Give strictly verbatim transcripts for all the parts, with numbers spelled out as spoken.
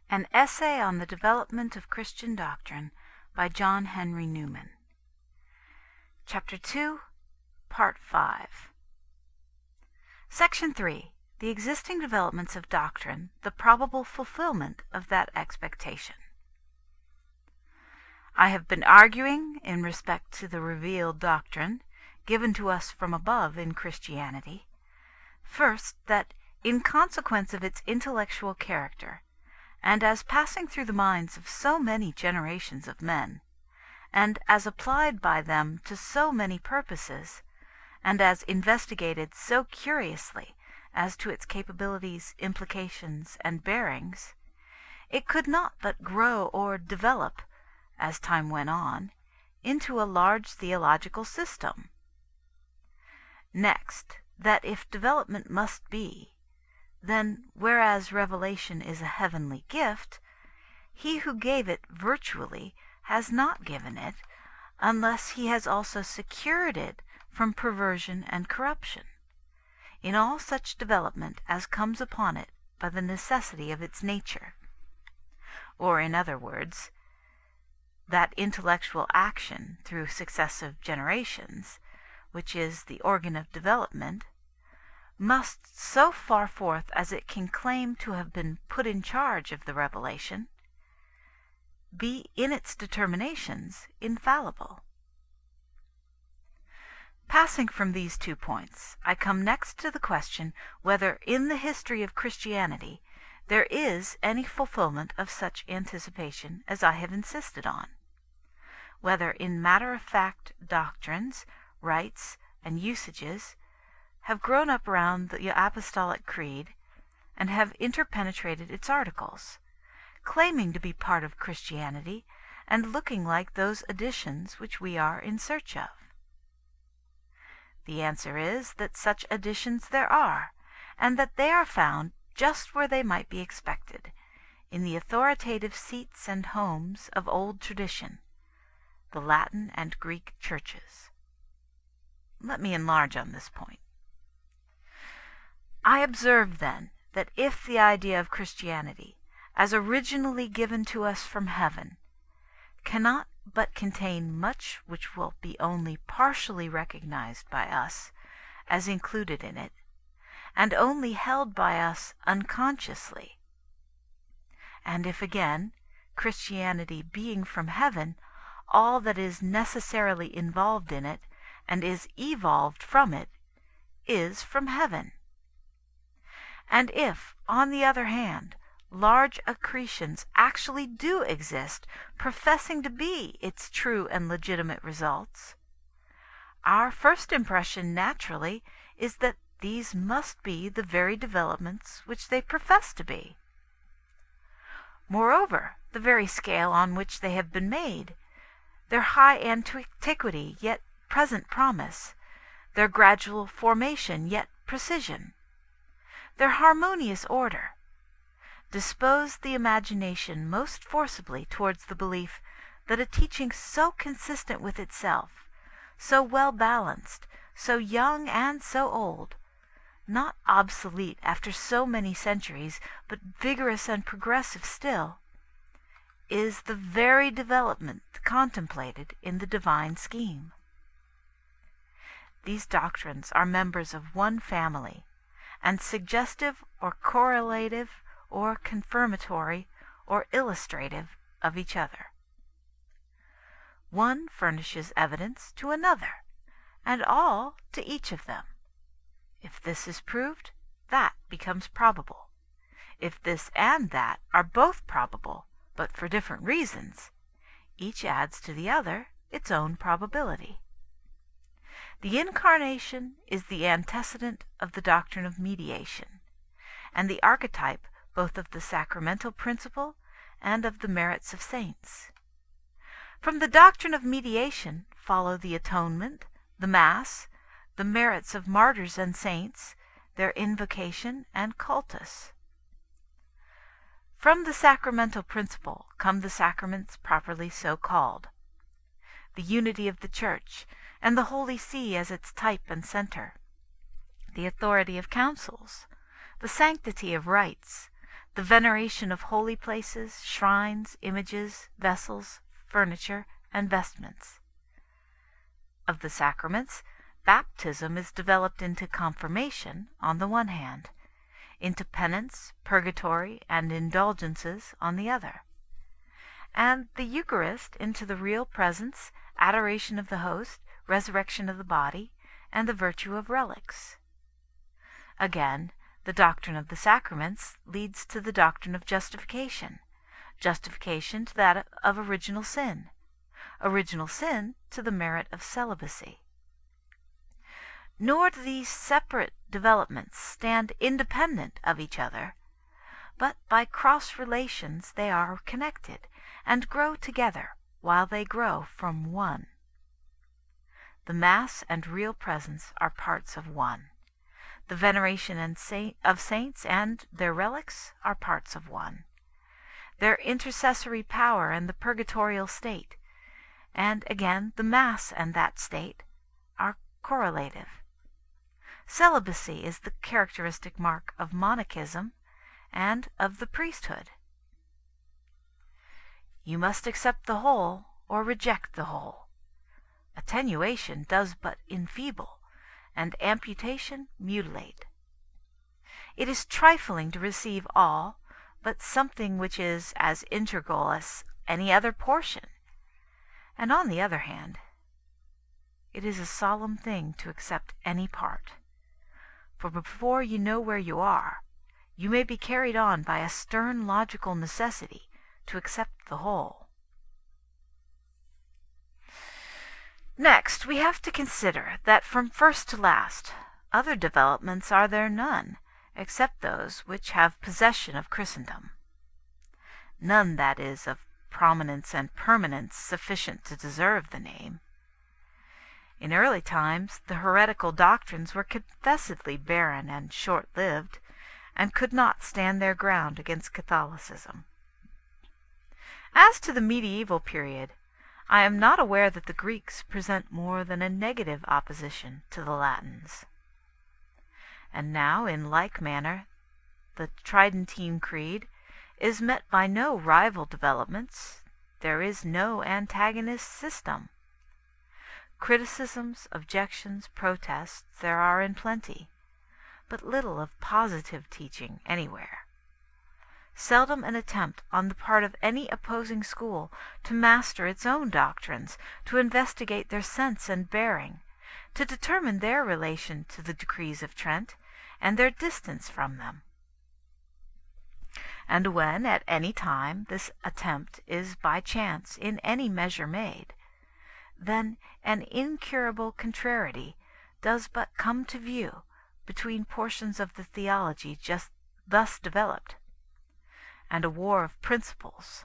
An Essay on the Development of Christian Doctrine by John Henry Newman. Chapter two, Part five. Section three. The existing developments of doctrine, the probable fulfillment of that expectation. I have been arguing in respect to the revealed doctrine, given to us from above in Christianity, first, that in consequence of its intellectual character, and as passing through the minds of so many generations of men, and as applied by them to so many purposes, and as investigated so curiously as to its capabilities, implications, and bearings, it could not but grow or develop, as time went on, into a large theological system. Next, that if development must be, then, whereas revelation is a heavenly gift, he who gave it virtually has not given it, unless he has also secured it from perversion and corruption, in all such development as comes upon it by the necessity of its nature. Or, in other words, that intellectual action through successive generations, which is the organ of development, must, so far forth as it can claim to have been put in charge of the revelation, be in its determinations infallible. Passing from these two points, I come next to the question whether in the history of Christianity there is any fulfillment of such anticipation as I have insisted on, whether in matter-of-fact doctrines, rites, and usages have grown up round the Apostolic Creed and have interpenetrated its articles, claiming to be part of Christianity and looking like those additions which we are in search of. The answer is that such additions there are, and that they are found just where they might be expected, in the authoritative seats and homes of old tradition, the Latin and Greek churches. Let me enlarge on this point. I observe, then, that if the idea of Christianity, as originally given to us from heaven, cannot but contain much which will be only partially recognized by us as included in it, and only held by us unconsciously, and if again, Christianity being from heaven, all that is necessarily involved in it, and is evolved from it, is from heaven, and if, on the other hand, large accretions actually do exist, professing to be its true and legitimate results, our first impression naturally is that these must be the very developments which they profess to be. Moreover, the very scale on which they have been made, their high antiquity yet present promise, their gradual formation yet precision, their harmonious order, dispose the imagination most forcibly towards the belief that a teaching so consistent with itself, so well balanced, so young and so old, not obsolete after so many centuries, but vigorous and progressive still, is the very development contemplated in the divine scheme. These doctrines are members of one family, and suggestive or correlative or confirmatory or illustrative of each other. One furnishes evidence to another, and all to each of them. If this is proved, that becomes probable. If this and that are both probable, but for different reasons, each adds to the other its own probability. The Incarnation is the antecedent of the doctrine of mediation, and the archetype both of the sacramental principle and of the merits of saints. From the doctrine of mediation follow the atonement, the Mass, the merits of martyrs and saints, their invocation and cultus. From the sacramental principle come the sacraments properly so called, the unity of the Church, and the Holy See as its type and center, the authority of councils, the sanctity of rites, the veneration of holy places, shrines, images, vessels, furniture, and vestments. Of the sacraments, baptism is developed into confirmation on the one hand, into penance, purgatory, and indulgences on the other, and the Eucharist into the real presence, adoration of the host, resurrection of the body, and the virtue of relics. Again, the doctrine of the sacraments leads to the doctrine of justification, justification to that of original sin, original sin to the merit of celibacy. Nor do these separate developments stand independent of each other, but by cross relations they are connected, and grow together while they grow from one. The Mass and real presence are parts of one. The veneration and saint, of saints and their relics are parts of one. Their intercessory power and the purgatorial state, and again the Mass and that state, are correlative. Celibacy is the characteristic mark of monachism and of the priesthood. You must accept the whole or reject the whole. Attenuation does but enfeeble, and amputation mutilate. It is trifling to receive all, but something which is as integral as any other portion. And on the other hand, it is a solemn thing to accept any part. For before you know where you are, you may be carried on by a stern logical necessity to accept the whole. Next, we have to consider that from first to last, other developments are there none, except those which have possession of Christendom. None, that is, of prominence and permanence sufficient to deserve the name. In early times, the heretical doctrines were confessedly barren and short-lived, and could not stand their ground against Catholicism. As to the medieval period, I am not aware that the Greeks present more than a negative opposition to the Latins. And now, in like manner, the Tridentine Creed is met by no rival developments. There is no antagonist system. Criticisms, objections, protests there are in plenty, but little of positive teaching anywhere. Seldom an attempt on the part of any opposing school to master its own doctrines, to investigate their sense and bearing, to determine their relation to the decrees of Trent, and their distance from them. And when, at any time, this attempt is by chance in any measure made, then an incurable contrariety does but come to view between portions of the theology just thus developed, and a war of principles,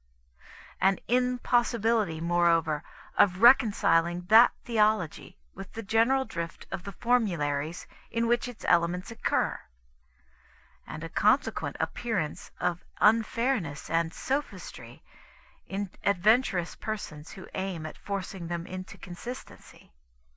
an impossibility, moreover, of reconciling that theology with the general drift of the formularies in which its elements occur, and a consequent appearance of unfairness and sophistry in adventurous persons who aim at forcing them into consistency.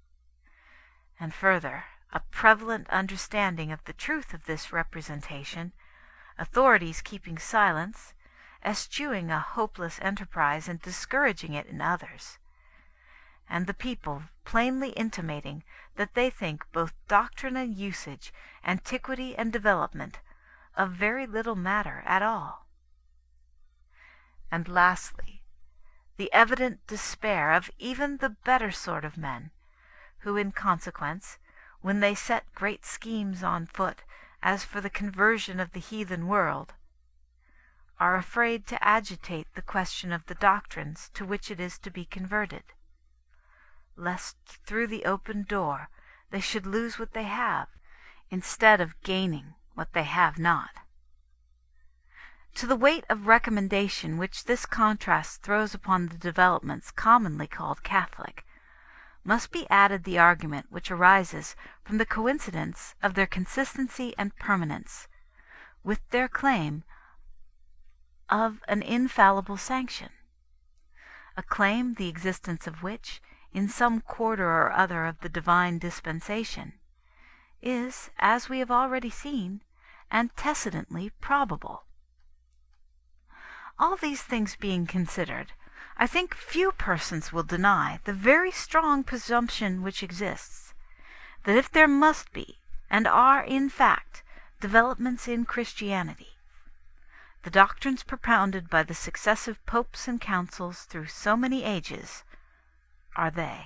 And further, a prevalent understanding of the truth of this representation, authorities keeping silence, eschewing a hopeless enterprise and discouraging it in others, and the people plainly intimating that they think both doctrine and usage, antiquity and development, of very little matter at all. And lastly, the evident despair of even the better sort of men, who in consequence, when they set great schemes on foot as for the conversion of the heathen world, are afraid to agitate the question of the doctrines to which it is to be converted, lest through the open door they should lose what they have, instead of gaining what they have not. To the weight of recommendation which this contrast throws upon the developments commonly called Catholic, must be added the argument which arises from the coincidence of their consistency and permanence with their claim of an infallible sanction, a claim the existence of which, in some quarter or other of the divine dispensation, is, as we have already seen, antecedently probable. All these things being considered, I think few persons will deny the very strong presumption which exists, that if there must be, and are in fact, developments in Christianity, the doctrines propounded by the successive popes and councils through so many ages are they.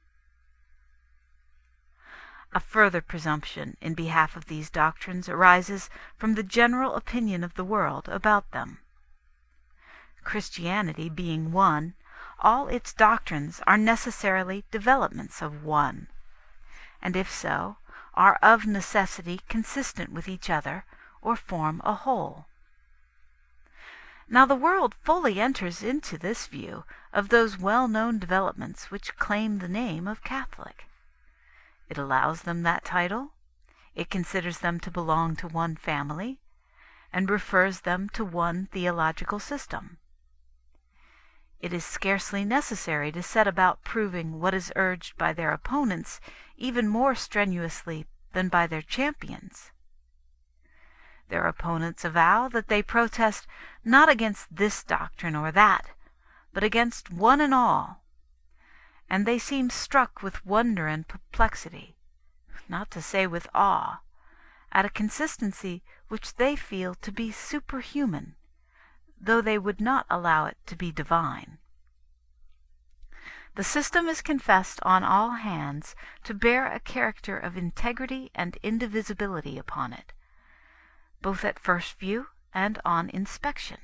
A further presumption in behalf of these doctrines arises from the general opinion of the world about them. Christianity being one, all its doctrines are necessarily developments of one, and if so, are of necessity consistent with each other, or form a whole. Now the world fully enters into this view of those well-known developments which claim the name of Catholic. It allows them that title, it considers them to belong to one family, and refers them to one theological system. It is scarcely necessary to set about proving what is urged by their opponents even more strenuously than by their champions. Their opponents avow that they protest not against this doctrine or that, but against one and all, and they seem struck with wonder and perplexity, not to say with awe, at a consistency which they feel to be superhuman, though they would not allow it to be divine. The system is confessed on all hands to bear a character of integrity and indivisibility upon it, both at first view and on inspection.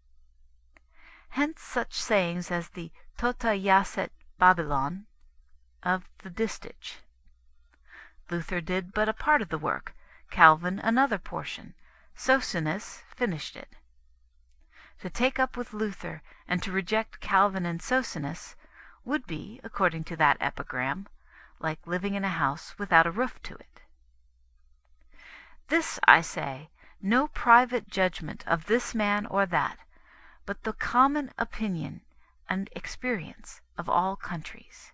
Hence such sayings as the Tota Jacet Babylon of the distich. Luther did but a part of the work, Calvin another portion, Socinus finished it. To take up with Luther and to reject Calvin and Socinus would be, according to that epigram, like living in a house without a roof to it. This, I say, no private judgment of this man or that, but the common opinion and experience of all countries.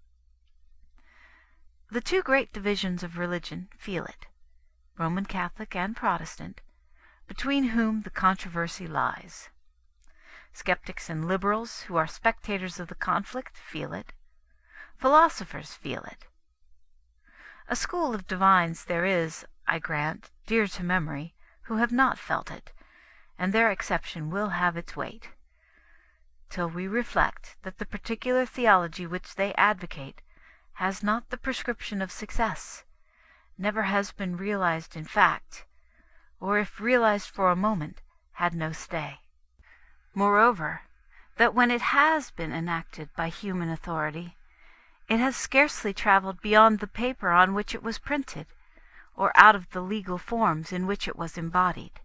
The two great divisions of religion feel it, Roman Catholic and Protestant, between whom the controversy lies. Skeptics and liberals, who are spectators of the conflict, feel it. Philosophers feel it. A school of divines there is, I grant, dear to memory, who have not felt it, and their exception will have its weight, till we reflect that the particular theology which they advocate has not the prescription of success, never has been realized in fact, or if realized for a moment, had no stay. Moreover, that when it has been enacted by human authority, it has scarcely traveled beyond the paper on which it was printed, or out of the legal forms in which it was embodied.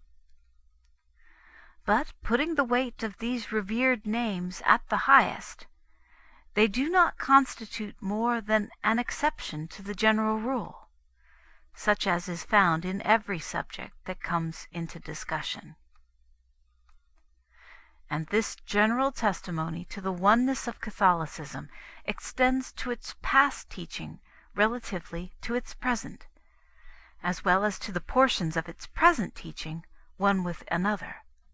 But, putting the weight of these revered names at the highest, they do not constitute more than an exception to the general rule, such as is found in every subject that comes into discussion. And this general testimony to the oneness of Catholicism extends to its past teaching relatively to its present, as well as to the portions of its present teaching one with another.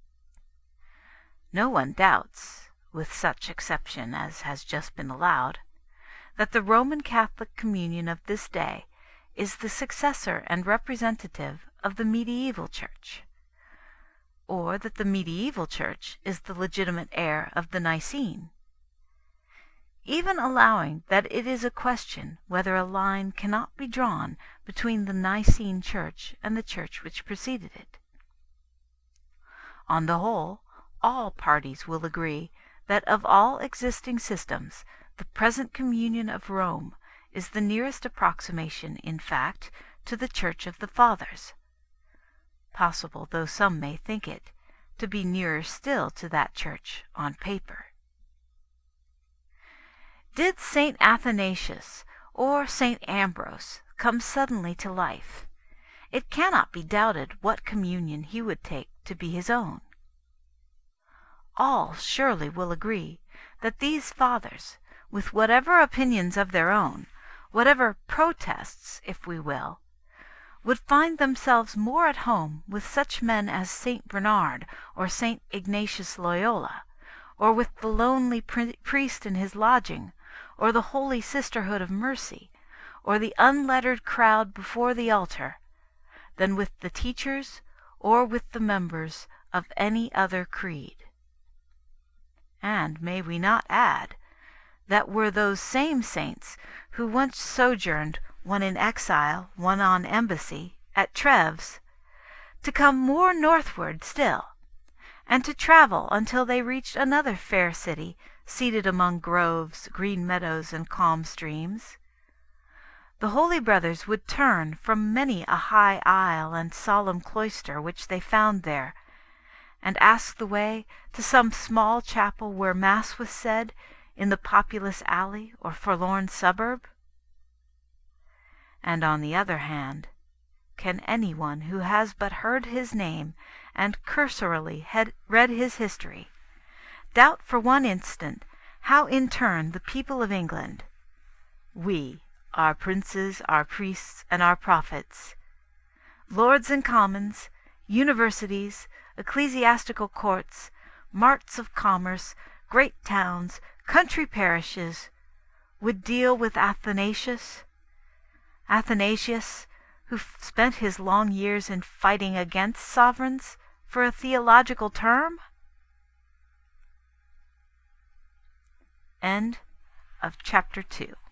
No one doubts, with such exception as has just been allowed, that the Roman Catholic communion of this day is the successor and representative of the medieval Church, or that the medieval Church is the legitimate heir of the Nicene. Even allowing that it is a question whether a line cannot be drawn between the Nicene Church and the Church which preceded it. On the whole, all parties will agree that of all existing systems, the present communion of Rome is the nearest approximation, in fact, to the Church of the Fathers, possible though some may think it, to be nearer still to that Church on paper. Did Saint Athanasius or Saint Ambrose come suddenly to life, it cannot be doubted what communion he would take to be his own. All surely will agree that these fathers, with whatever opinions of their own, whatever protests, if we will, would find themselves more at home with such men as Saint Bernard or Saint Ignatius Loyola, or with the lonely priest in his lodging, or the Holy Sisterhood of Mercy, or the unlettered crowd before the altar, than with the teachers or with the members of any other creed. And may we not add, that were those same saints who once sojourned, one in exile, one on embassy, at Treves, to come more northward still, and to travel until they reached another fair city, seated among groves, green meadows, and calm streams, the holy brothers would turn from many a high aisle and solemn cloister which they found there, and ask the way to some small chapel where Mass was said in the populous alley or forlorn suburb? And on the other hand, can anyone who has but heard his name and cursorily had read his history, doubt for one instant how in turn the people of England, we, our princes, our priests, and our prophets, lords and commons, universities, ecclesiastical courts, marts of commerce, great towns, country parishes, would deal with Athanasius, Athanasius, who spent his long years in fighting against sovereigns for a theological term? End of chapter two.